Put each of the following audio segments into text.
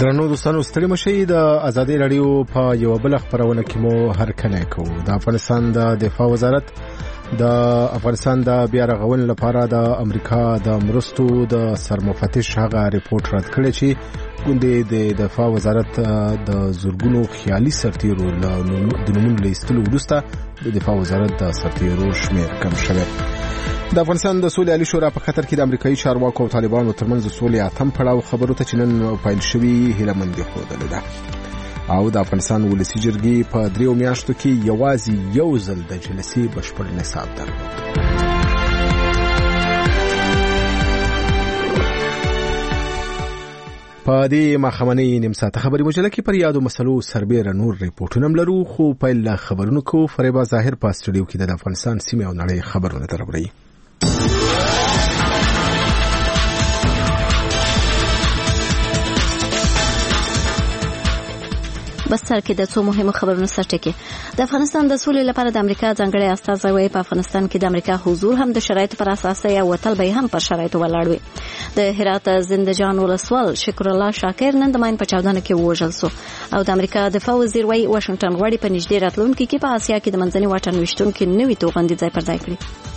درنو دوستانو ستړي مشي د ازادي رادیو په یو بل خبرونه کې مو هرکلی کوو. د افغانستان د دفاع وزارت د افغانستان د بیا رغونې لپاره د امریکا د مرستو د سرمفتش هغه ریپورت رد کړی چې ګوندې د دفاع وزارت د زورګونو خیالي سرتیرو د نومونو لیستلو وروسته د دفاع وزارت د سرتیرو شمیر کم شوی. د افغانستان د سولې عالی شورا په قطر کې د امریکایي چارواکو او طالبانو ترمنځ سولې اتم پړاو خبرو ته چې نن پیل شوی هیله مندي خوده ده او د افغانستان ولسی جرګې په 3 میاشتو کې یوازې یو ځل د جلسې بشپړ نصاب درلود. په دې مخامنۍ نیم ساعته خبري مجله کې پر یادو مسلو سربېره نور ریپورتونه لرو، خو پیل له خبرونو کو فریبا ظاهر په استودیو کې د افغانستان سیمه او نړۍ خبرونه دربري. بستر کې د څو مهمو خبرونو سرټکی. د افغانستان د سولې لپاره د امریکا ځانګړی استازی وایي په افغانستان کې د امریکا حضور هم د شرایطو پر اساس یا وتل به هم پر شرایطو ولاړ وي. د هرات زندهجان ولسوال شکر الله شاکر نن د ماین په چاودنه کې وژل شو او د امریکا دفاع وزیر وایي واشنگټن غواړي په نږدې راتلونکي کې په آسیا کې د منځني واټن وشتونکو نوي توغندي ځای پر ځای کړي.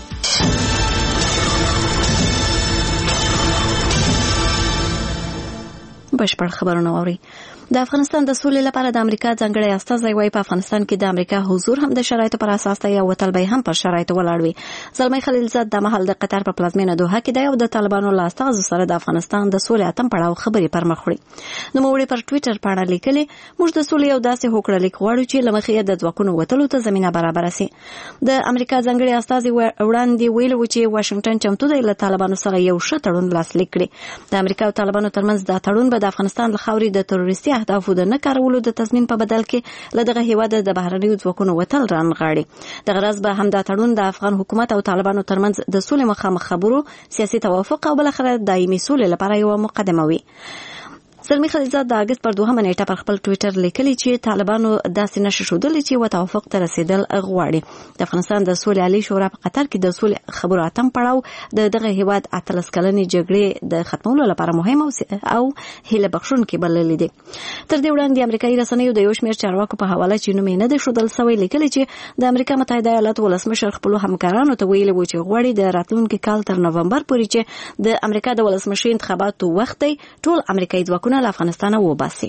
بشپړ خبرونه اوري. د افغانستان د سولې لپاره د امریکا ځانګړی استازی وایي په افغانستان کې د امریکا حضور هم د شرایطو پر اساس یا وتل به هم پر شرایطو ولاړ وي. زلمی خلیلزاد د محل د قطر په پلازمینه دوحه کې د یو د طالبانو له استازو سره د افغانستان د سولې اتم پړاو خبرې پر مخ وړي. نو موږ پر ټوئیټر باندې لیکلي موږ د سولې یو داسې هوکړه لیک غواړو چې لمخې د ځواکونو وتلو ته زمينه برابر شي. د امریکا ځانګړی استازي وړاندې ویلو چې واشنگټن چمتو دی له طالبانو سره یو ښه تړون لاسلیک کړي. د امریکا او طالبانو ترمنځ دا تړون به د افغانستان له خاورې د تروریستي اهدافو د نه کارولو د تضمین په بدل کې له دغه هیواد د بهرنیو ځواکونو وتل رانغاړي. د غرض به هم دا تړون د افغان حکومت او طالبانو ترمنځ د سولې مخامخ خبرو، سیاسي توافق او بل اخر دایمي سولې لپاره یو مقدمه وي. زلمی خلیلزاد د اگست پر 2 نیټه پر خپل ټوئیټر لیکلی چې طالبانو داسې نشه شودل چې و توافق ته رسیدل غواړي. د افغانستان د سولې عالی شورا په قطر کې د سولې خبرو اتم پړاو د دغه هیواد اتلس کلنې جګړې د ختمولو لپاره مهم او هیله بخښونکي بلل دي. تر دې وړاندې امریکایي رسنیو د یو شمېر چارواکو په حواله چې نوم یې نه دی شودل سوی لیکلی چې د امریکا متحده ایالاتو ولسمشر خپل همکارانو ته ویلي و چې غواړي د راتلونکي کال تر نومبر پورې چې د امریکا د ولسمشر انتخاباتو وخت دی ټول امریکایي ځواکونه له افغانستان وباسي.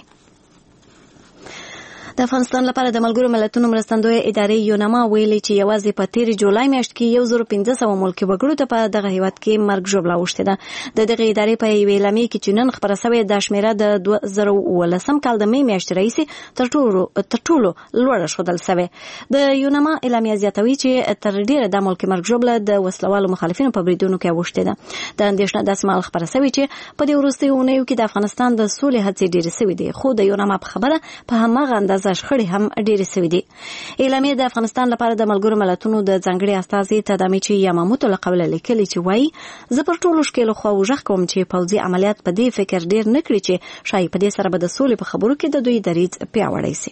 د افغانستان لپاره د ملګرو ملتونو مرستندوی ادارې یونما ویلي چې یوازې په 13 جولای میاشت کې 1500 ملکي وګړو ته په دغه هیواد کې مرګ ژوبله اوښتې ده. د دغه ادارې په یوې اعلامیې کې چې نن خبره شوې د شمیره د 2019 کال د می میاشتې راهیسې تر ټولو لوړه ښودل شوې. د یونما اعلامیه زیاتوي چې تر ډیره د ملکي مرګ ژوبله د وسلوالو مخالفینو په بریدونو کې اوښتې ده. د اندېښنه داسې مهال خبره شوې چې په دې وروستیو اونیو کې د افغانستان د سولې هڅې ډېرې شوې دي، خو د یونما په خبره په هماغه اندازه شخړې هم ډېرې شوې دي. اعلامیه د افغانستان لپاره د ملګرو ملتونو د ځانګړي استازي تدامیچي یاماموتو له قوله لیکلي چې وایي زه پر ټولو شکلو خو وژغ کوم چې پوځي عملیات په دې فکر ډېر نه کړي چې شاید په دې سره به د سولې په خبرو کې د دوی دریځ پیاوړی شي.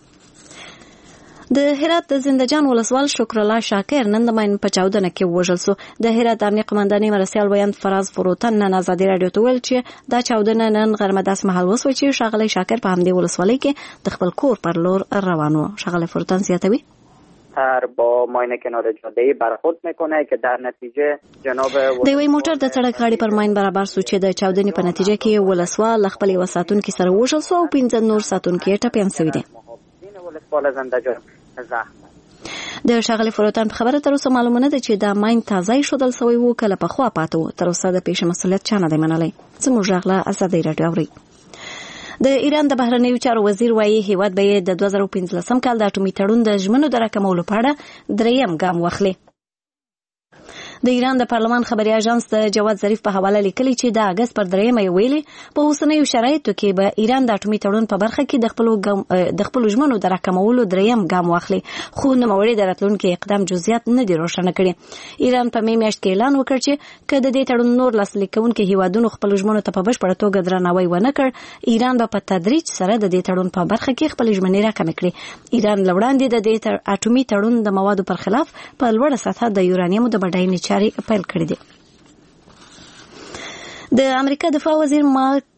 د هرات زندهجان ولسوال شکر الله شاکر نن د ماین په چاودنه کې وژل شو. د هرات امنیه قومندانۍ مرستیال ویاند فراز فروتن نن ازادي رادیو ته ویل چې دا چاودنه نن غرمه داس محل وسوه چې شاغلی شاکر په همدې ولسوالۍ کې د خپل کور پر لور روان و. شاغلی فروتن زیاتوي با ماین کنار جاده برخورد میکنه که در نتیجه جناب دوی موټر د سړک غاړې پر ماین برابر سو چې د چاودنې په نتیجه کې ولسوال خپل وساتونکو سره وژل شو او 15 نور ساتونکو ټپيان شوي دي. ولسوال زندهجان د شاغلی فروتن په خبره تر اوسه معلومه نه ده چې دا ماین تازه شودل سوی وو کله په خوا پاتو. تر اوسه د پیښې مسؤلیت چا نه دی منلی. زموږ غلا ازادي رادیو اوري. د ایران د بهرنیو چارو وزیر وایي هیواد به د 2015 کال د اټومي تړون د ژمنو د راکمولو په اړه دریم ګام واخلي. د ایران د پارلمان خبري اژانس د جواد ظریف په حواله لیکلي چې د اگست پر 3 ویلي په اوسنیو شرایطو کې به ایران د اټومي تړون په برخه کې د خپل ژمنو د راکمولو دریم ګام واخلي، خو نوموړي د راتلونکي اقدام جزئیات نه دي روښانه کړي. ایران په می میاشت کې اعلان وکړ چې کله د دې تړون نور لاسلیک کوونکي هیوادونو خپل ژمنو ته په بشپړه توګه درناوی ونه کړ، ایران به په تدریج سره د دې تړون په برخه کې خپل ژمنې راکمې کړي. ایران لوړاندې د دې اټومي تړون د موادو پر خلاف په لوړه سطحه د یورانیم د بډاینې چارې پیل کړې دي. د امریکا دفاع وزیر مارک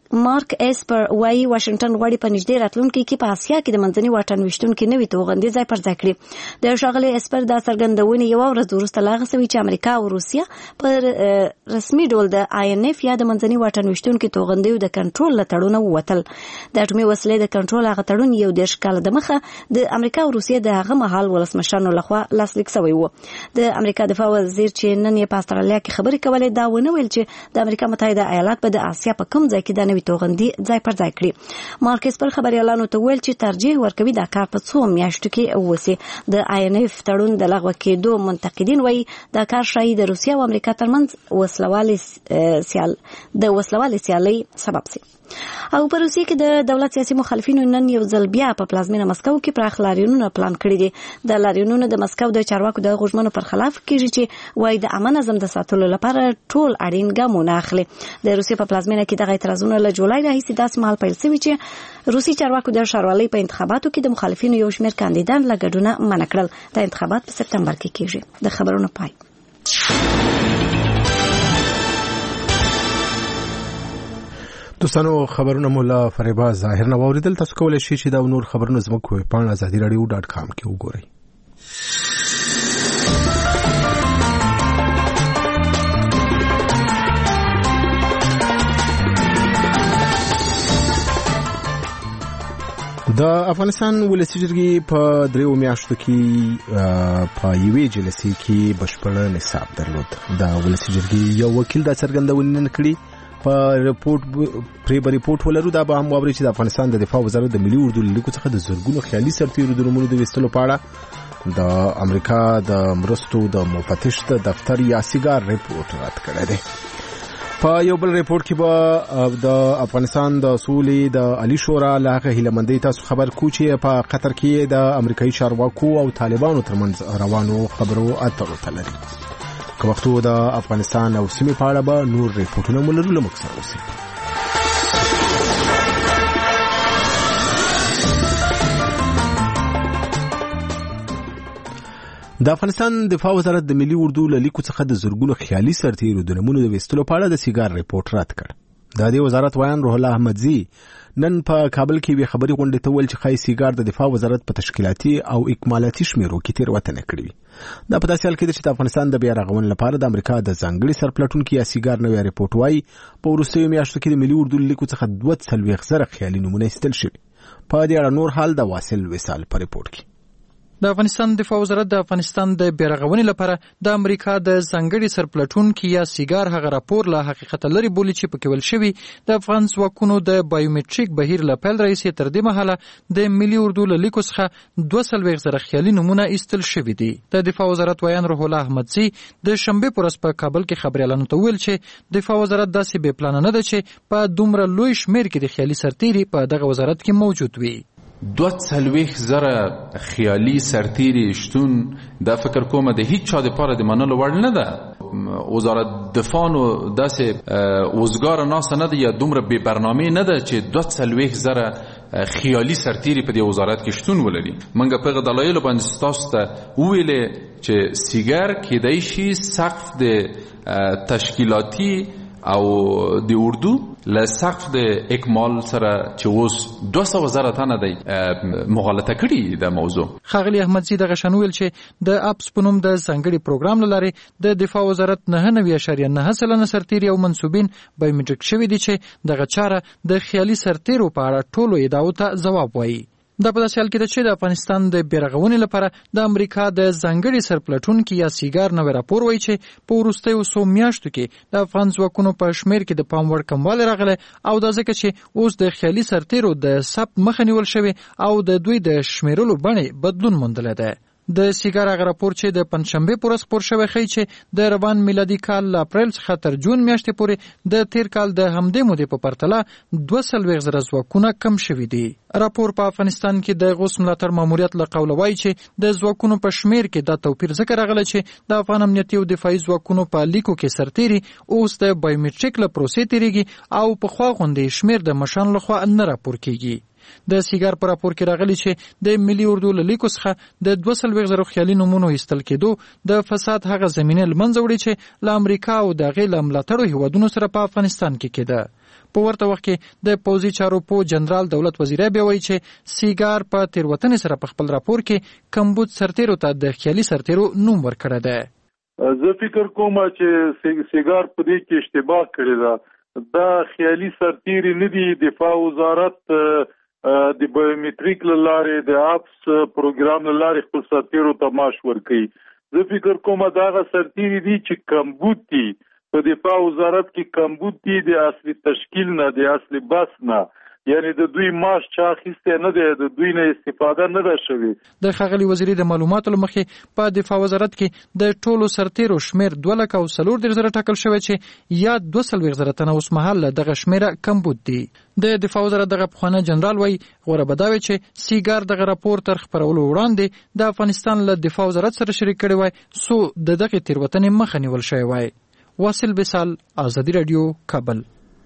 مارک اسپر وايي واشنگټن غواړي په نږدې راتلونکي کې په اسیا کې د منځني واټن ویشتونکو نوي توغندي ځای پر ځای کړي. د ښاغلي اسپر دا څرګندونې یو ورځ وروسته لا غوښتي چې امریکا او روسیا په رسمي ډول د INF یا د منځني واټن ویشتونکو توغندیو د کنټرول له تړونه ووتل. د اټومي وسلې د کنټرول هغه تړون یو 10 کال د مخه د امریکا او روسیا د هغه مهال ولسمشرانو لخوا لاسلیک شوی و. د امریکا دفاع وزیر چې نن یې په استرالیا کې خبرې کولې دا ونه ویل چې د امریکا متحده ایالات په د اسیا په کوم ځای کې د نوي توغندي ځای پر ځای کړي. مارکس پر خبريالانو ته ویل چې ترجیح ورکوي دا کار په څو میاشتو کې وسی. د INF تړون د لغوه کېدو منتقدین وایي دا کار شاید د روسیا او امریکا ترمنځ وسلوالې سیالۍ سبب شي. او په روسیې کې د دولت سیاسي مخالفینو نن یو ځل بیا په پلازمینه مسکو کې پراخ لاریونونه پلان کړي دي. د لاریونونو د مسکو د چارواکو د غوښمنو پر خلاف کېږي چې وایي د امن نظم د ساتلو لپاره ټول اړین ګامونه اخلي. د روسیې په پلازمینه کې دغه اعتراضونه له جولای راهیسې داسې مهال پیل شوي چې روسي چارواکو د ښاروالۍ په انتخاباتو کې د مخالفینو یو شمېر کاندیدان له ګډونه منع کړل. د انتخابات په سپتمبر کې کېږي. د خبرونو پای. دوستانو خبرونه مولا فریبا ظاهر نه واوریدل. تاسو کولای شئ چې دا نور خبرونه زموږ په پاڼه azadiradio.com کې وګورئ. د افغانستان ولسی جرګې په 3 میاشتو کې په یوې جلسې کې بشپړ نصاب درلود. د ولسی جرګې یو وکیل دا څرګندونه کړې په ریپورت ولرو. دا به هم واوري چې د افغانستان د دفاع وزارت د ملي اردو لیکو څخه د زرګونو خیالي سرتیرو د نومونو د ویستلو په اړه د امریکا د مرستو د مفتش د دفتر یا سیګار ریپورت رد کړی دی. په یو بل ریپورت کې به د افغانستان د اصولي د علي شورا له هیلمندۍ تاسو خبر کو چې په قطر کې د امریکایي چارواکو او طالبانو ترمنځ روانو خبرو اترو تلري. که وختو د افغانستان او سیمې په اړه به نور ریپورتونه مولرو لمک سره اوسي. د افغانستان دفاع وزارت د ملي اردو له لیکو څخه د زرګونو خیالي سرتیرو د نمونو د ویستلو په اړه د سیګار ریپورت رد کړ. د دې وزارت وایان روح الله احمدزي نن په کابل کې وی خبري غونډه ته ول چې خای سیګار د دفاع وزارت په تشکیلاتي او اکمالاتي شمیرو کې تیروتنه کړې. دا په داسې حال کې چې د افغانستان د بیا رغونې لپاره د امریکا د ځانګړي سرپلټونکو یا سیګار نوې ریپورت وایي په وروستیو میاشتو کې د ملي اردو لیکو څخه 240,000 خیالي نمونه ایستل شوي. په دې اړه نور حال د واصل وصال په ریپورت کې. د افغانستان دفاع وزارت د افغانستان د بیرغونې لپاره د امریکا د ځانګړي سرپلټونکو یا سیګار هغه راپور له حقیقت لري بولی چې په کول شوی د افغان ځواکونو د بایومټریک بهیر له پیل راځي تر دې مهاله د ملي اردو له لیکو څخه 240,000 خیالي نمونه ایستل شوی دي. د دفاع وزارت وایان روح الله احمدزي د شنبه پر ورځ په کابل کې خبريالانو ته ویل چې دفاع وزارت داسې بې پلان نه ده چې په دومره لوی شمیر کې د خیالي سرتیري په دغه وزارت کې موجود وي. 240,000 خیالي سرتیری شتون دا فکر کومه د هیڅ چا د پاره د منلو وړ نه ده. وزارت دفاع نو داسې وزګار ناسه نه ده یا دومره بې برنامه نه ده چې 240,000 خیالي سرتیری په دې وزارت کې شتون ولري. منګه په دلایل باندې تاسو ته ویلې چې سیګار کېدای شي سقف د تشکیلاتی او د اردو له سقف د اکمال سره چې اوس 200,000 تنه دی مغالطه کړي د موضوع. خاغلی احمدزي دغه شنویل چې د اپس په نوم د ځانګړي پروګرام لاره د دفاع وزارت 9.9% سرتیري او منسوبین بایومټریک شوی دي چې دغه چاره د خیالي سرتیرو په اړه ټولو ادعاو ته ځواب وایي. دا په داسې حال کې ده چې د افغانستان د بیرغونې لپاره د امریکا د ځانګړي سرپلټونکو یا سیګار نوې راپور وایي چې په وروستیو 100 میاشتو کې د افغان ځواکونو په شمیر کې د پام وړ کموالی راغلی او دا ځکه چې اوس د خیالي سرتیرو د ثبت مخه نیول شوی او د دوی د شمیرلو بڼې بدلون موندلی ده. د سیګار هغه راپور چې د پنځشنبه پر ورځ خپور شوی ښیي چې د روان میلادي کال له اپریل څخه تر جون میاشتې پورې د تیر کال د همدې مودې په پرتله 240,000 ځواکونه کم شوي دي. راپور په افغانستان کې د غوث ملاتړ ماموریت له قوله وایي چې د ځواکونو په شمیر کې دا توپیر ځکه راغلی چې د افغان امنیتي او دفاعي ځواکونو په لیکو کې سرتیري اوس د بایومټریک له پروسې تیریږي او پخوا غوندې شمیر د مشرانو لخوا نه راپور کیږي. د سیګار پر راپور کې راغلی چې د ملي اردو له لیکو څخه د 240,000 خیالي نمونو ایستل کېدو د فساد هغه زمینه لمنځه وړي چې له امریکا او د غیر ملاتړو هیوادونو سره په افغانستان کې کېده. په ورته وخت کې د پوځي چارو په جنرال دولت وزیر بیا وایي چې سیګار په تیروتنې سره په خپل راپور کې کمبود سرتیرو ته د خیالي سرتیرو نوم ورکړی دی. زه فکر کوم چې سیګار په دې کې اشتباه کړی ده. دا خیالي سرتیری نه دي. دفاع وزارت د بایومټریک لارې د اپس پروګرام لارې خپل سرتیرو ته معاش ورکوي. زه فکر کوم دا هغه سرتیری دي چې کمبود دي په دفاع وزارت کې کمبود دي د اصلي تشکیل نه د اصلي بس نه، یعنی د دوی معاش چا اخیستی نه دی، د دوی نه استفاده نه ده شوې. د ښاغلي وزیري د معلوماتو له مخې په دفاع وزارت کې د ټولو سرتیرو شمیر 2,40,000 ټاکل شوی چې یا 42,000 تنه اوس مهال دغه شمیره کمبود دي. د دفاع وزارت دغه پخوانی جنرال وایي غوره به دا وي چې سیګار دغه راپور تر خپرولو وړاندې د افغانستان له دفاع وزارت سره شریک کړی وای سو د دغه تیروتنې مخه نیول شوی وای. واصل بسال، آزادی رادیو، کابل.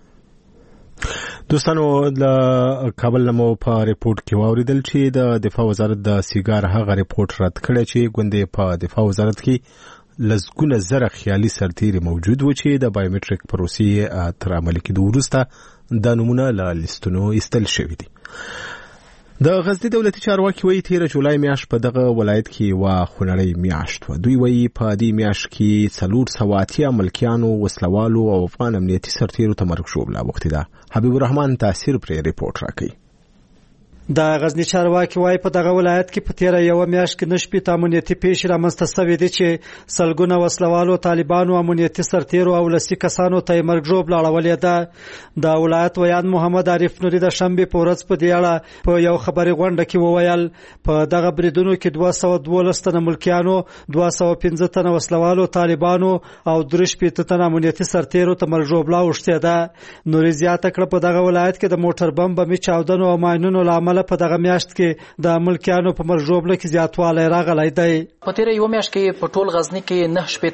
دوستانو د کابل نمو په ریپورت کې واوریدل چې د دفاع وزارت د سیګار هغه ریپورت رد کړی چې ګوندې په دفاع وزارت کې لسګونه زره خیالي سرتیري موجود و چې د بایومټریک پروسې تر عملي کېدو وروسته د نمونه له لیستونو ایستل شوي دي. د غزني دولتي چارواکي وایي 13 جولای میاشت په دغه ولایت کې یوه خونړۍ میاشت وه. دوی وایي په دې میاشت کې 480 ملکیانو، وسلوالو او افغان امنیتي سرتیرو ته مرګ ژوبله اوښتې ده. حبیب الرحمن تاثیر پرې ریپورت راکوي. د غزنی چارواکي وایي په دغه ولایت کې په تیره یوه میاشت کې 9 امنیتي پیښې رامنځته شوې دي چې سلګونه وسلوالو، طالبانو، امنیتي سرتیرو او لسي کسانو ته مرګ ژوبله اړولې ده. د ولایت ویان محمد عارف نوري د شنبې په ورځ په دې اړه په یو خبري غونډه کې وویل په دغه بریدونو کې 212 تنه ملکیانو، 215 تنه وسلوالو، طالبانو او 3 تنه امنیتي سرتیرو ته مرګ ژوبله اوښتې ده. نوري زیاته کړه په دغه ولایت کې د موټر بم، بمي چاودنو او ماینونو له امله په دغه میاشت کې د ملکیانو په مرګ ژوبله کې زیاتوالی راغلی دی. په تیره یوه میاشت کې په ټول غزني کې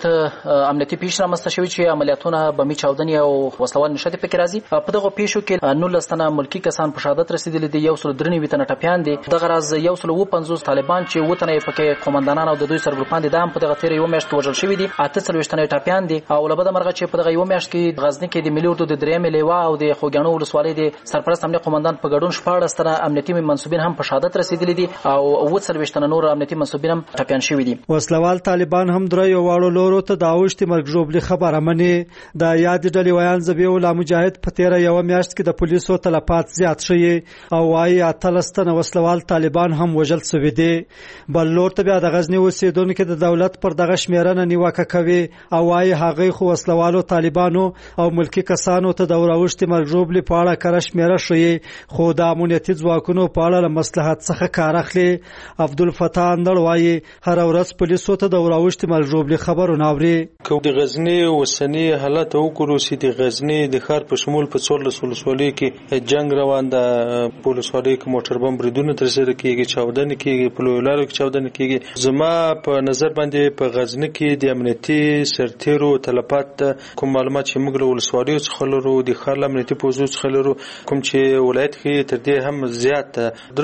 9 امنیتي پیښې رامنځته شوي چې عملیاتونه، بمي چاودنې او وسلوال نښتې پکې راځي. په دغو پیښو کې 19 تنه ملکي کسان په شهادت رسېدلي دي، 193 تنه ټپیان دي. دغه راز 150 طالبان چې 7 تنه پکې قومندانان او د دوی سرګروپان دي دا هم په دغه تیره یوه میاشت کې وژل شوي دي. 48 تنه ټپیان دي. او له بده مرغه چې په دغه یوه میاشت کې غزني کې د ملي اردو د 3 لیوا او د خوږیاڼو ولسوالۍ د سرپرست امنیت قومندان په ګډون 14 تنه امنیتي منصوبین هم په شهادت رسیدلي دي او 40 تنه نور امنیتي منصوبین هم ټپیان شوي دي. وسلوال طالبان هم درې واړو لورو ته د اوښتې مرګ ژوبلې خبره مني. د یاد ډلې ویان ذبیح الله مجاهد په تیره یوه میاشت کې د پولیسو تلفات زیات شوي او وايي 18 تنه وسلوال طالبان هم وژل شوي دي. بل لور ته بیا د غزني اوسېدونکو د دولت پر دغه شمیرنه نیوکه کوي او وايي هغوی خو وسلوالو طالبانو او ملکي کسانو ته د اوښتې مرګ ژوبلې په اړه کره شمیره ښیي خو د امنیتي ځواکونو په اړه له مصلحت څخه کار اخلي. عبدالفتاح اندړ وايي هر ورځ پولیسو ته د اوښتې مرګ ژوبلې خبرونه اوري. که د غزني اوسني حالت وګورو چې د غزني د ښار په شمول په 14 ولسوالیو کې جنگ روان ده، په ولسوالیو کې موټر بم بریدونه ترسره کېږي، چاودنې کېږي، په لویو لارو کې چاودنې کېږي. زما په نظر باندې په غزني کې د امنیتي سرتیرو تلفات کوم معلومات چې موږ له ولسوالیو څخه لرو، د ښار له امنیتي پوځو څخه لرو، کوم چې ولایت کې تر دې هم زیات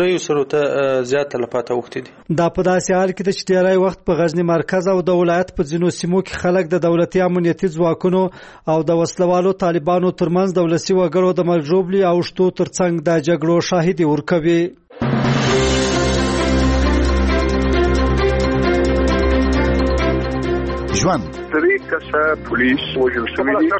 3 ته زیات تلفات اوښتي دي. دا په داسې حال کې چې ډیری وخت په غزني مرکز او د ولایت په ځینو سیمو کې خلک د دولتي امنیتي ځواکونو او د وسلوالو طالبانو ترمنځ د ولسي وګړو د مرګ ژوبلې او شتو ترڅنګ د جګړو شاهدي ورکوي. ژوند پولیس وژل شوی دي.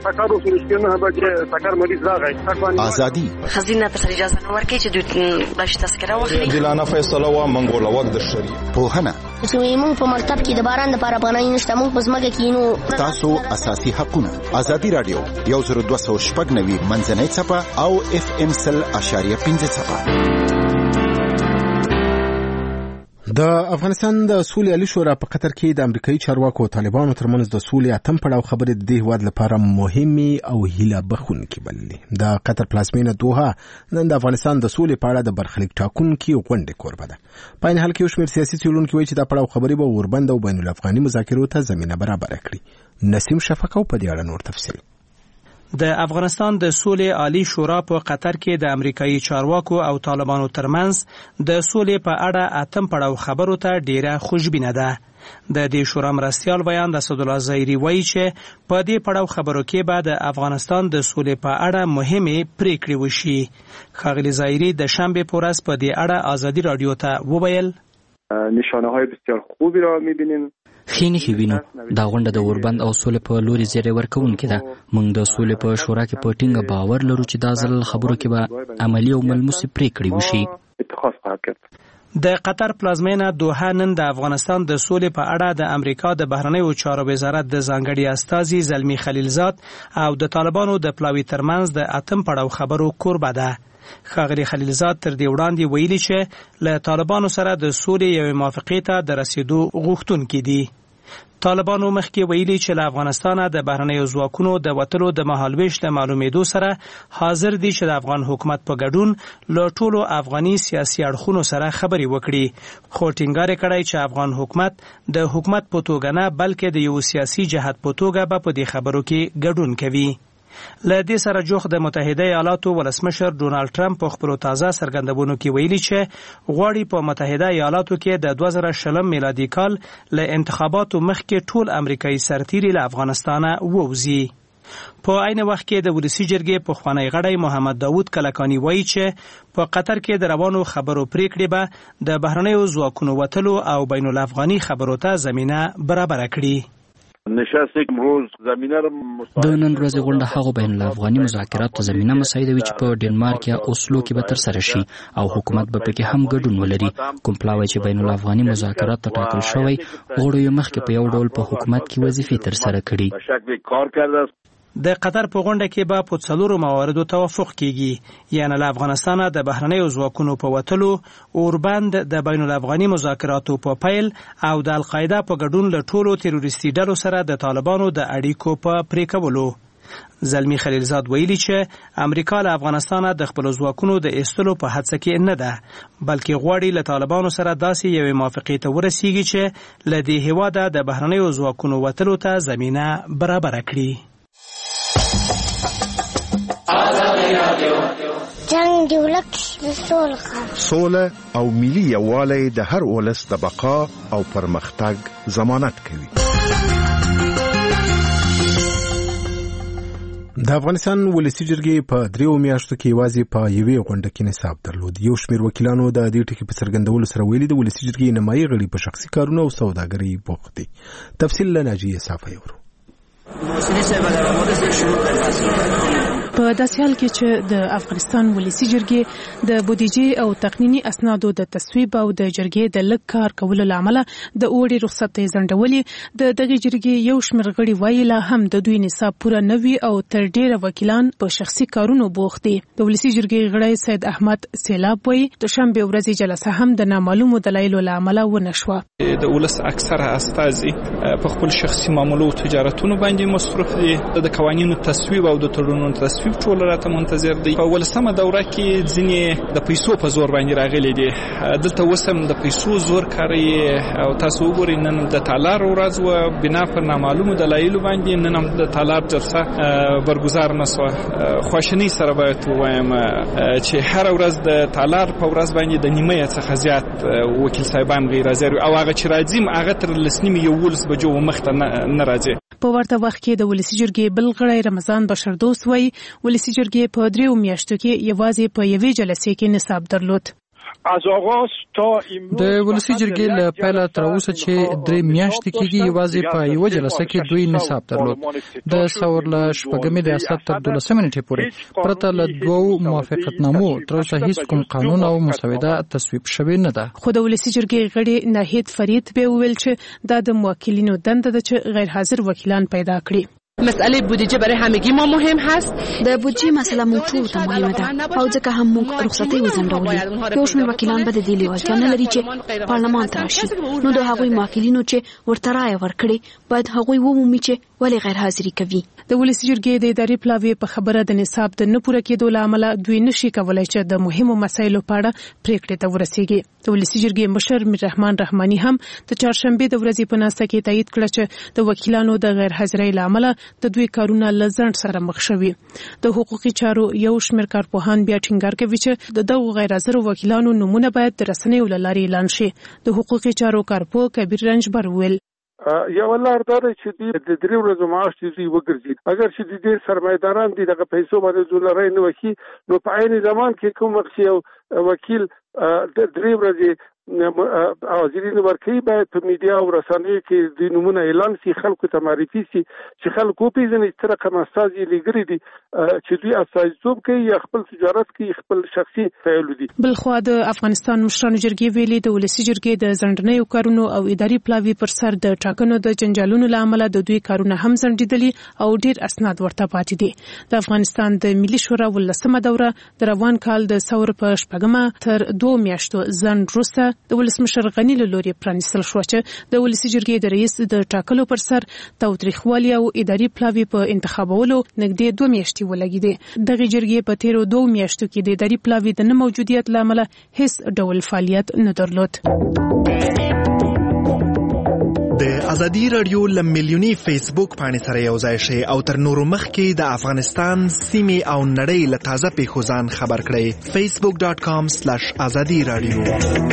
ازادي خزینه ته اجازه نه ورکړي چې دوی باش تذکره واخلي. دلانه فیصله وا منګول وخت د شری پوهنه چې موږ په مکتب کې د باران لپاره افغانۍ نشته، موږ په ځمکه کې نو تاسو اساسي حقونه. ازادي رادیو 102.9 منځنۍ څپه او FM 100.5 څپه. د افغانستان د سولې عالی شورا په قطر کې د امریکایي چارواکو او طالبانو ترمنځ د سولې اتم پړاو خبرې د دې هیواد لپاره مهمې او هیله بخښونکې بللې. د قطر پلازمینه دوحه نن د افغانستان د سولې په اړه د برخلیک ټاکونکي غونډې کوربه ده. په عین حال کې یو شمېر سیاسي څېړونکي وایي چې دا پړاو خبرې به اوربند او بین الافغاني مذاکرو ته زمینه برابره کړي. نسیم شفقه په دې اړه نور تفصیل. د افغانستان د سولې عالی شورا په قطر کې د امریکایي چارواکو او طالبانو ترمنځ د سولې په اړه اتم پړاو خبرو ته ډیره خوشبینه ده. د دې شورا مرستیال بیان د اسدالله ظاهري وایي چې په دې پړاو خبرو کې به د افغانستان د سولې په اړه مهمې پریکړې وشي. ښاغلي ظاهري د شنبه په ورځ په دې اړه آزادي رادیو ته وویل نشانه‌های بسیار خوبی را می‌بینیم. خینی وینو دا غونډه د اوربند او سولې په لوري زیری ورکوونکې ده. موږ د سولې په شورا کې په ټینګه باور لرو چې دا ځل خبرو کې به عملی او ملموسې پریکړې وشي. د قطر پلازمینه دوحه نن د افغانستان د سولې په اړه د امریکا د بهرنیو چارو وزارت د ځانګړي استازي زلمی خلیلزاد او د طالبانو د پلاوي ترمنځ د اتم پړاو خبرو کوربه ده. ښاغلي خلیلزاد تر دې وړاندې ویلي چې له طالبانو سره د سولې یوې موافقې ته د رسیدو غوښتونکي دي. طالبانو مخکې ویلي چې له افغانستانه د بهرنیو ځواکونو د وتلو د مهالویش د معلومېدو سره حاضر دي چې د افغان حکومت په ګډون له ټولو افغاني سیاسي اړخونو سره خبرې وکړي. خو ټینګار کړی چې افغان حکومت د حکومت په توګه نه بلکې د یو سیاسي جهت په توګه به په دې خبرو کې ګډون کوي. له دې سره جوخ د متحده ایالاتو ولسمشر ډونالد ټرمپ په خپلو تازه څرګندونو کې ویلي چې غواړي په متحده ایالاتو کې د 2020 میلادي کال له انتخاباتو مخکې ټول امریکایي سرتیري له افغانستانه ووځي. په عین وخت کې د ولسی جرګې پخوانی غړی محمد داوود کلکانی وایي چې په قطر کې د روانو خبرو پریکړې به د بهرنیو ځواکونو وتلو او بین الافغاني خبرو ته زمینه برابر کړي. د نن ورځې غونډه هغه بین الافغاني مذاکراتو زمینه مساعدوي چې په ډنمارک یا اوسلو کې به ترسره شي او حکومت به پکې هم ګډون ولري. کوم پلاوی چې بین الافغاني مذاکرات ته ټاکل شوی غړو یې مخکې په یو ډول په حکومت کې وظیفې ترسره کړي. د قطر په غونډه کې به په څلورو مواردو توافق کیږي، یعنی له افغانستانه د بهرنیو ځواکونو په وتلو، اوربند د بین الافغاني مذاکراتو په پیل او د القاعده په ګډون له ټولو تروریستي ډلو سره د طالبانو د اړیکو په پرې کولو. زلمی خلیلزاد ویلي چې امریکا له افغانستانه د خپل ځواکونو د ایستلو په هڅه کې نه ده، بلکې غواړي له طالبانو سره داسې یوې موافقې ته ورسیږي چې له دې هیواده د بهرنیو ځواکونو وتلو ته زمینه برابر کړي. جنگ دی ولک سوله او ملي یووالی د هر ولس د بقا او پرمختګ ضمانت کوي. د افغانستان ولسی جرګې په 3 میاشتو کې یوازې په یوې غونډه کې نصاب درلود. یو شمېر وکیلانو د دې ټکي په څرګندولو سره ویلي د ولسی جرګې نیمایي غړي په شخصي کارونو او سوداګرۍ بوخت دي. تفصیل له ناجیه صافی اورو. په داسې حال کې چې د افغانستان ولسی جرګې د بودیجې او تقنینی اسنادو د تصویب او د جرګې د لږ کار کولو لامل د اوړي رخصت ځنډولې، د دغه جرګې یو شمېر غړي وایي لا هم د دوی نصاب پوره نه وي او تر ډیره وکیلان په شخصي کارونو بوخت دي. د ولسی جرګې غړی سید احمد سیلاب وایي د شنبه ورځې جلسه هم د نامعلومو دلایلو لامل ونه شوه. د ولس اکثره استازي په خپل شخصي معاملو او تجارتونو باندې مصروف دي. د قوانینو تصویب او د تړونونو تصویب ټول راته منتظر دي. په ولسمه دوره کې ځینې د پیسو په زور باندې راغلي دي. دلته وسم د پیسو زور کوي او تاسو وګورئ نن د تالار ورځ و بنا پر نامعلومو دلایلو باندې نن هم د تالار جلسه برگزار نشوه. خواشنی سره باید وایم چې هر ورځ د تالار په ورځ باندې د نیمه څخه زیات وکیل صاحبان غیر حاضر او هغه چې راځي هغه تر لسنیم یو ولس بجو مخته نه راځي. په ورته وخت کې د ولسی جرګې بل غړی رمضان بشردوست وایي ولسی جرګې په 3 میاشتو کې یوازې په یوې جلسې کې نصاب درلود. د ولسی جرګې له پیله تر اوسه چې 3 میاشتې کېږي یوازې په یوه جلسه کې دوی نصاب درلود. د ثور له شپږمې ریاست تر 12 نیټې پورې پرته له 2 موافقتنامو تر اوسه هیڅ کوم قانون او مسوده تصویب شوی نه ده. خو د ولسی جرګې غړي ناهید فرید به ویل چې دا د موکلینو دنده ده چې غیر حاضر وکیلان پیدا کړي. مسئله بودجه برای همگی ما مهم هست. د بودجه مسله مو ټول ته مهمه ده او ځکه هم موږ رخصتي وزندولې. یو شمېر وکیلان به د دې لیوالتیا نه لري چې پارلمان ته راشي. نو د هغوی موکلینو چې ورته رایه ورکړي باید هغوی ومومي چې ولې غیر حاضري کوي. د ولسی جرګې د ادارې پلاوی په خبره د نصاب د نه پوره کېدو لامل دوی نشي کولای چې د مهمو مسایلو په اړه پریکړې ته ورسیږي. د ولسی جرګې مشر میر رحمان رحماني هم د چهارشنبه د ورځې په ناسته کې تایید کړ چې د وکیلانو د غیر حاضرۍ لامل د دوی کارونه لزند سره مخ شوي. د حقوقي چارو یو شمېر کارپوهان بیا ټینګار کوي چې د دغو غیر حاضر وکیلانو نمونه باید د رسنیو له لارې اعلان شي. د حقوقي چارو کارپوه کبیر رنجبر ویل یو لار دا چې د 3 ورځې معاش دې وګرځي. اگر چې د ډېر سرمایداران دي دغه پیسو باندې ځولري نه وکي نو په عین زمان کې کوم وخت یو وکیل د 3 ورځې حاضرین ورکړي باید په میډیا او رسنیو کې د نمونه اعلان شي، خلکو ته معرفي شي چې خلکو پیژني چې رقم استازي لګري دي چې دوی استازیتوب کوي یا خپل تجارت کوي، خپل شخصي فعال دي. بل خو د افغانستان مشرانو جرګې ویلي د ولسی جرګې د ځنډنیو کارونو او اداري پلاوی پر سر د ټاکنو د جنجالونو لامل د دوی کارونه هم ځنډیدلي او ډیر اسناد ورته پاتې دي. د افغانستان د ملي شورا ولسمه دوره د روان کال د ثور په شپږمه تر 2 میاشتو ځنډ وروسته د ولسمشر غنی له لوري پرانیستل شو چې د ولسی جرګې د رئیس د ټاکلو پر سر تاوتریخوالي او اداري پلاوی په انتخابولو نږدې 2 میاشتې ولګیدې. دغه جرګې په تیرو 2 میاشتو کې د اداري پلاوی د نه موجودیت لامل هیڅ ډول فعالیت نه درلود. د ازادي رادیو لمیلیونی فیسبوک باندې سره یو ځای شي او تر نورو مخکې د افغانستان سیمې او نړۍ له تازه پیښو ځان خبر کړئ. facebook.com/azadi radio.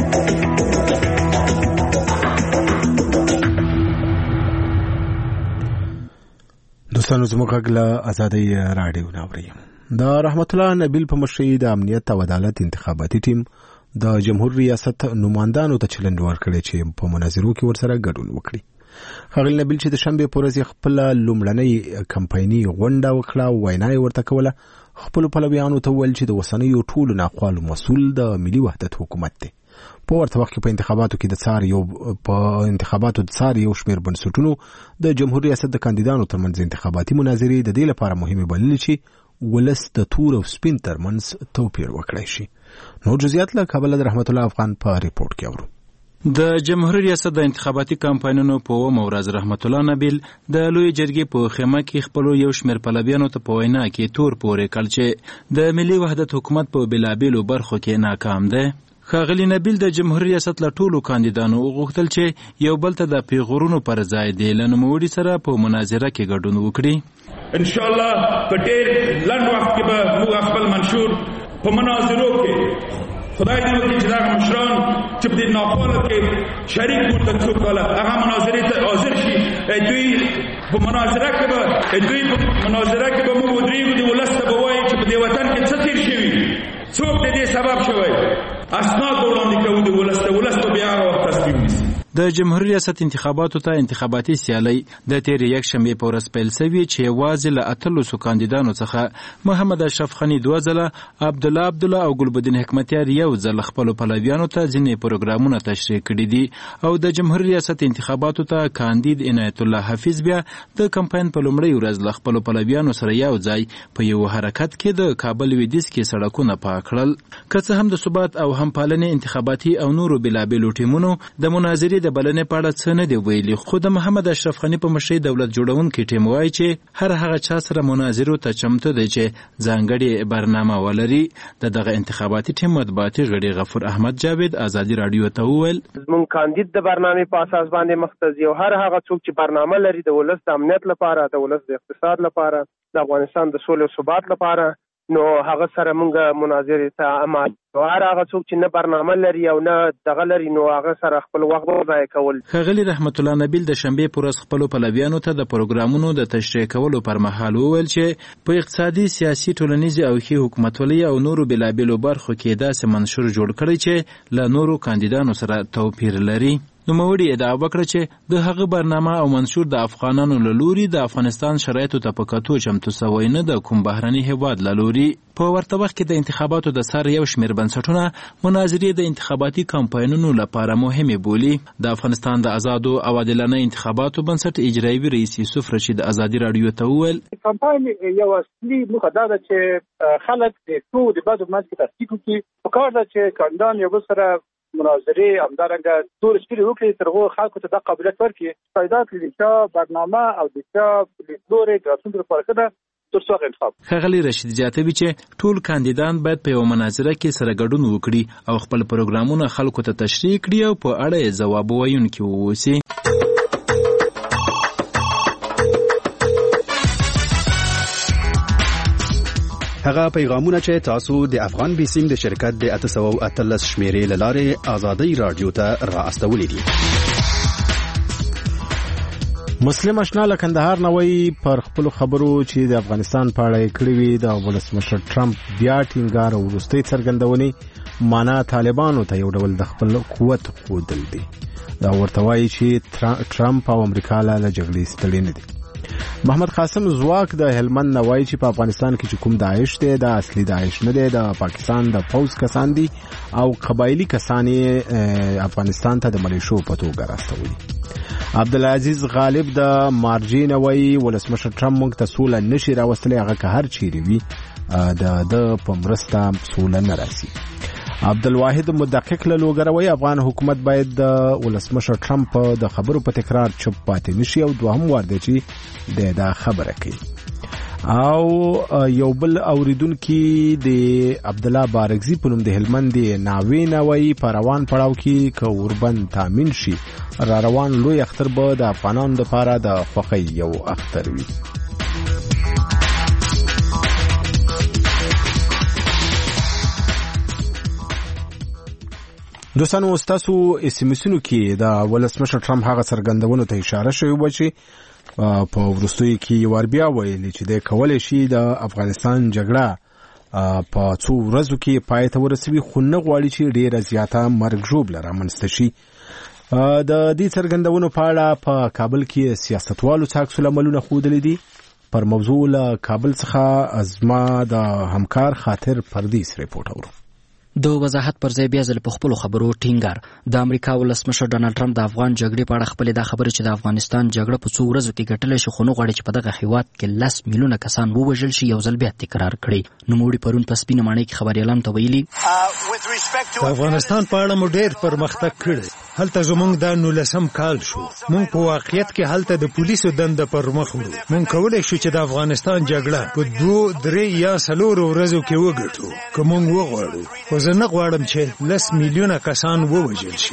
دوستانو زموږ غږ له ازادي رادیو ناوري. د رحمت الله نبیل په مشرۍ د امنیت او عدالت انتخاباتي ټیم د جمهور ریاست نمائندانو ته چلنج ورکړی چې په مناظرو کې ورسره ګډون وکړي. ښاغلي نبیل چې د شنبې په ورځ خپل لومړنۍ کمپایني غونډه وکړه او وینا یې ورته کوله، خپلو پلویانو ته وویل چې د اوسنیو ټولو ناخوالو مسؤل د ملي وحدت حکومت دی. په ورته وخت کې په انتخاباتو کې د څار یو شمېر بنسټونو د جمهور ریاست د کاندیدانو ترمنځ انتخاباتي مناظرې د دې لپاره مهمې بللې چې ولس د تور او سپین ترمنځ توپیر وکړی شي. نور جزئیات له کابل د رحمت الله افغان په ریپورت کې اورو. د جمهوریت ریاست د انتخاباتي کمپاینونو په ورځ رحمت الله نبیل د لوی جرګې په خیمه کې خپل یو شمېر پلویانو ته په وینا کې تور پورې کړ چې د ملي وحدت حکومت په بلابلو برخو کې ناکام دی. ښاغلي نبیل د جمهوریت ریاست له ټولو کاندیدانو وغوښتل چې یو بل ته د پیغورونو پر ځای د نوموړي سره په مناظره کې ګډون وکړي. ان شاء الله په ډېر لنډ وخت کې به موږ خپل منشور په مناظرو کې خدای دې وکړي چې دغه مشران چې په دې ناخواله کې شریک ورته څوک والا هغه مناظرې ته حاضر شي. دوی په مناظره کې به موږ ودرېږو، د ولس ته به وایي چې په دې وطن کې څه تېر شوي، څوک د دې سبب شوی، اسناد وړاندې کوو د ولس به بیا هغه وخت تصمیم نیسي. د جمهوریت ریاست انتخاباتو ته انتخاباتي سیالۍ د تیرې یکشنبې په ورځ پیل شوې چې یوازې له 18 کاندیدانو څخه محمد اشرف غني 2 ځله، عبدالله او ګلبدین حکمتیار 1 ځله خپل پلویانو ته ځینې پروګرامونه تشریح کړي دي او د جمهوریت ریاست انتخاباتو ته کاندید عنایت الله حفیظ بیا د کمپاین په لومړۍ ورځ له خپل پلویانو سره یو ځای په یو حرکت کې د کابل لویدیځ کې سړکونه پاک کړل. که څه هم د ثبات او همپالنې انتخاباتي او نورو بلابلو ټیمونو د مناظرې د بلنې په اړه څه نه دی ویلي، خو د محمد اشرف غني په مشرۍ دولت جوړونکي ټیم وایي چې هر هغه چا سره مناظرو ته چمتو دی چې ځانګړې برنامه ولري. دغه انتخاباتي ټیم مطبوعاتي غړي غفور احمد جاوید ازادي رادیو ته وویل زموږ کاندید د برنامې په اساس باندې مختص یو هر هغه څوک چې برنامه لري د ولس د امنیت لپاره، د ولس د اقتصاد لپاره، د افغانستان د سولې او ثبات لپاره، نو هغه سره مونږ مناظرې ته اماده. هر هغه څوک چې نه برنامه لري او نه دغه لري نو هغه سره خپل وخت ضایع کول. ښاغلي رحمت الله نبیل د شنبې په ورځ خپلو پلویانو ته د پروګرامونو د تشریح کولو پر مهال وویل چې په اقتصادي، سیاسي، ټولنیزې او ښې حکومتولۍ او نورو بېلابېلو برخو کې داسې منشور جوړ کړی چې له نورو کاندیدانو سره توپیر لري. نوموړي ادعا وکړه چې د هغه برنامه او منشور د افغانانو له لوري د افغانستان شرایطو ته په کتو چمتو سوی نه د کوم بهرني هیواد له لوري. په ورته وخت کې د انتخاباتو د سر یو شمېر بنسټونه مناظرې د انتخاباتي کمپاینونو لپاره مهمې بولي. د افغانستان د آزادو او عادلانه انتخاباتو بنسټ اجرایوي رئیس یوسف رشید ازادي رادیو ته وویل کمپاین یو اصلي موخه دا ده چې خلک د ټول د بدو منځ کې تصدیق وکړي. په کار ده چې کاندیدان یو بل سره مناظرې همدارنګه ټول سپیری وکړي تر هغو خلکو ته د قابلیت ورکړي پیدات لیکه برنامه او د چا لیدلوري د رسوندو لپاره کده تر څو انتخاب. ښاغلي رشید زیاتوي چې ټول کاندیدان باید په یو مناظره کې سره ګډون وکړي او خپل پروګرامونه خلکو ته تشریح کړي او په اړه یې ځواب وویونکي واوسي. هغه پیغامونه چې تاسو د افغان بیسیم د شرکت د 813 شمیرې لاره آزادی رادیو ته را استولې دي. مسلم اشنا له کندهار نووي پر خپل خبرو چې د افغانستان په اړه کړی وی د ولسمشر ټرمپ بیا ټینګار او وروستي څرګندونې معنا طالبانو ته یو ډول د خپل قوت ښودل دي. دا ورته وایي چې ټرمپ او امریکا له جګړې ستړي نه دي. محمد قاسم زواک د هلمند نوای چې په افغانستان کې کوم داعش دی دا اصلي داعش نه دی، د پاکستان د فوز کسان دي او قبایلی کسان افغانستان ته د ملیشو په توګه راستولي. عبدالعزیز غالب د مارجی نوای ولسمشر ټرمپ موږ ته سوله نشي راوستلی، هغه که هر چیرې وي د په مرسته سوله نه راسي. عبدالواحد مدقق له لوګروي افغان حکومت باید د ولسمشر ټرمپ د خبرو په تکرار چوپ پاتې نشي او دوهم وار دی چې دا خبره کوي. او یو بل اوریدونکي د عبد الله بارگزی په نوم د هلمند ناوی نوای په روان پړاو کې که اوربند تامین شي را روان لوی اختر به د افغانانو لپاره د خوښۍ یو اختر وي. دوستانو تاسو اسمسونو کې د ولسمشر ټرمپ هغه څرګندونو ته اشاره شوې و چې په وروستیو کې یو بیا ویلي چې د کولای شي د افغانستان جګړه په څو ورځو کې پای ته ورسوي، خو نه غواړي چې ډیره زیاته مرګ ژوبله رامنځته شي. د دې څرګندونو په اړه په کابل کې سیاستوالو څه عکس العملونه ښودلي دي. پر موضوع له کابل څخه زما د همکار خاطر پردیس ریپورټ اورو. د وضاحت پر ځای بیا ځل په خپل خبرو ټینګار. د امریکا ولسمشر ډانلډ ټرمپ د افغان جګړې په اړه خپل دا خبره چې د افغانستان جګړه په څو ورځو کې ګټل شي خو نه غواړي چې په دغه هیواد کې 10 میلیونه کسان ووژل شي یو ځل بیا تکرار کړي. نوموړي پرون په سپینه ماڼۍ کې خبريالانو ته ویلي د افغانستان په اړه مو ډېر پرمختګ کړی. هلته زموږ د 19 کال شو. موږ په واقعیت کې هلته د پولیسو دنده پر مخ وړو. موږ کولای شو چې د افغانستان جګړه په 2, 3 یا 4 ورځو کې وګټو که موږ وغواړو. خو زه نه غواړم چې 10 میلیونه کسان ووژل شي.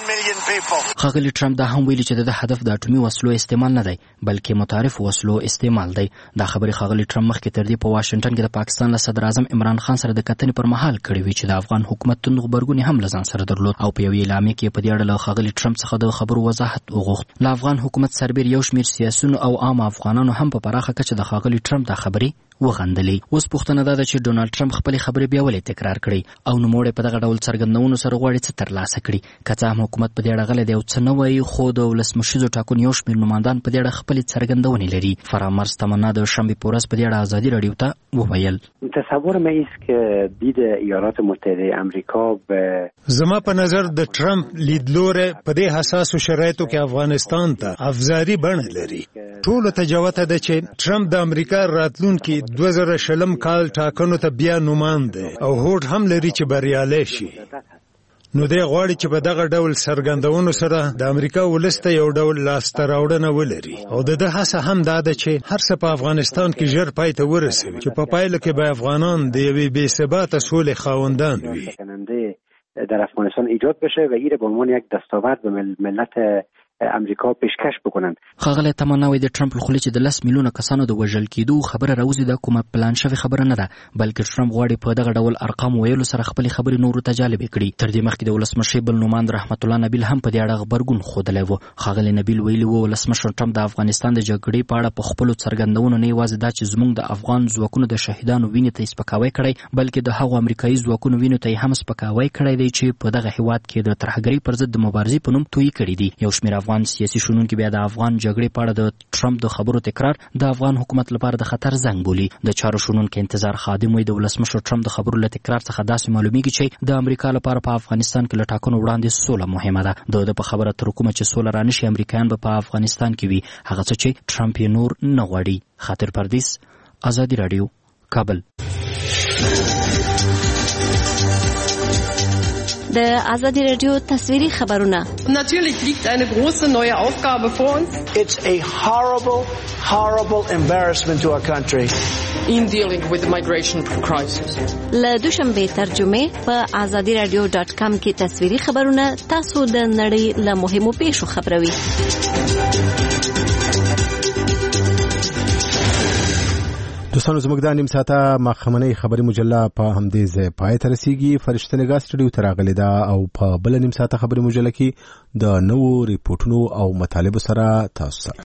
ښاغلي ټرمپ دا هم ویلي چې د هدف د اټومي وسلو استعمال نه دی بلکې متعارف وسلو استعمال دی. دا خبرې ښاغلي ټرمپ مخکې تر دې په واشنگټن کې د پاکستان له صدر اعظم عمران خان سره د کتنې پر مهال کړې وی چې د افغان حکومت توند غبرګونی هم لزان سره درلود او په یو اعلامیه کې په دې اړه له ښاغلي ټرمپ څخه د خبرو وضاحت وغوښت. له افغان حکومت سربېر یو شمېر سیاسیونو او عام افغانانو هم په پراخه کچه د ښاغلي ټرمپ دا خبرې وغندلې. اوس پوښتنه ده چې ډونالد ټرمپ خپل خبرې بیا ولې تکرار کړي او نوموړی په دغه ډول څرګندونو سره غواړي څه ترلاسه کړي. که څه هم حکومت په دې اړه غلی دی او څه نه وایي خو د ولسمشریزو ټاکنو یو شمېر نمایندان په دې اړه خپلې څرګندونې لري. فرامرز تمنا د شنبې په ورځ په دې اړه ازادي راډیو ته وویل تصور مې است که دید ایالات متحده امریکا به زما په نظر د ټرمپ لیدلوری په دې حساسو شرایطو کې افغانستان ته افزاري بڼه لري. ټولو ته جوته ده چې ټرمپ د امریکا راتلونکي 2020 کال ټاکنو ته بیا نوماند دی او هوډ هم لري چې بریالی شي. نو دی غواړي چې په دغه ډول څرګندونو سره د امریکا ولس ته یو ډول لاسته راوړنه ولري او د ده هڅه هم دا ده چې هر څه په افغانستان کې ژر پای ته ورسوي چې په پایله کې به افغانان د یوې بېثباته سولې خاوندان وي. در افغانستان ایجاد بشه و این به عنوان یک دستاورد به ملت امریکا پیشکش بکنند. ښاغلی تمنا وایي د ټرمپ له خولې چې د 10 میلیونه کسانو د وژل کېدو خبره راوځي دا کومه پلان شوې خبره نه ده بلکې ټرمپ غواړي په دغه ډول ارقام ویلو سره خپلې خبرې نورو ته جالبې کړي. تر دې مخکې د ولسمشر بل نوماند رحمت الله نبیل هم په دې اړه غبرګون ښودلی و. ښاغلی نبیل ویلي و ولسمشر ټرمپ د افغانستان د جګړې په اړه په خپلو څرګندونو نه یوازې دا چې زموږ د افغان ځواکونو د شهیدانو وینې ته یې سپکاوی کړی بلکې د هغو امریکایي ځواکونو وینو ته یې هم سپکاوی کړی دی چې په دغه هیواد کې د ترهګرۍ پر ضد د مبارزې په نوم تویې کړي دي. یو شمېر افغان سیاسي شنونکي بیا د افغان جګړې په اړه د ټرمپ د خبرو تکرار د افغان حکومت لپاره د خطر زنګ بولي. د چارو شنونکي انتظار خادم وایي د ولسمشر ټرمپ د خبرو له تکرار څخه داسې معلومیږي چې د امریکا لپاره په افغانستان کې له ټاکنو وړاندې سوله مهمه ده. د په خبره تر کومه چې سوله رانشي امریکایان به په افغانستان کې وي هغه څه چې ټرمپ یې نور نه غواړي. خاطر پردیس، ازادي راډیو، کابل. د ازادي رادیو تصویري خبرونه. Natürlich liegt eine große neue Aufgabe vor uns. It's a horrible embarrassment to our country. In dealing with the migration crisis. له دوشنبه ترجمه په azadiradio.com کې تصویري خبرونه تاسو د نړۍ له مهمو پیښو خبروي. دوستانو زموږ د نیم ساعته ماخمنۍ خبري مجله په همدې ځای پای ته رسیږي. فرشته نگاه سټډیو ته راغلې ده او په بل نیم ساعته خبري مجله کې د نوو ریپورتونو او مطالبو سره تاسو سره